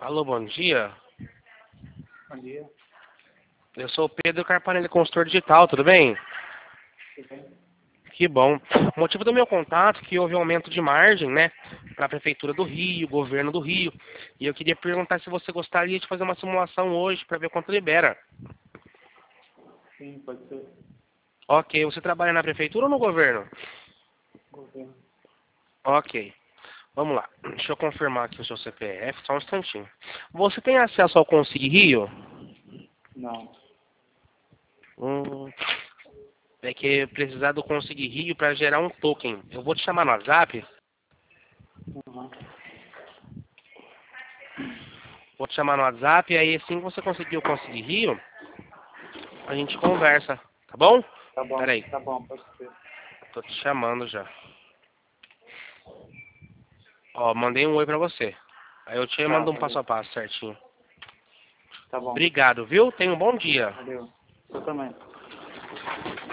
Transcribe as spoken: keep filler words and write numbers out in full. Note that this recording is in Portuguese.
Alô, bom dia. Bom dia. Eu sou o Pedro Carpanelli, consultor digital, tudo bem? Tudo bem? Que bom. O motivo do meu contato é que houve um aumento de margem, né, para a Prefeitura do Rio, Governo do Rio. E eu queria perguntar se você gostaria de fazer uma simulação hoje para ver quanto libera. Sim, pode ser. Ok, você trabalha na Prefeitura ou no Governo? Governo. Ok. Vamos lá. Deixa eu confirmar aqui o seu C P F, só um instantinho. Você tem acesso ao Consig Rio? Não. Hum, é que precisar do Consig Rio para gerar um token. Eu vou te chamar no WhatsApp. Uhum. Vou te chamar no WhatsApp e aí assim que você conseguir o Consig Rio, a gente conversa, tá bom? Tá bom, Pera aí, tá bom, pode ser. tô te chamando já. Ó, mandei um oi pra você. Aí eu te Tá, mando um passo valeu. a passo certinho. Tá bom. Obrigado, viu? Tenha um bom dia. Valeu. Eu também.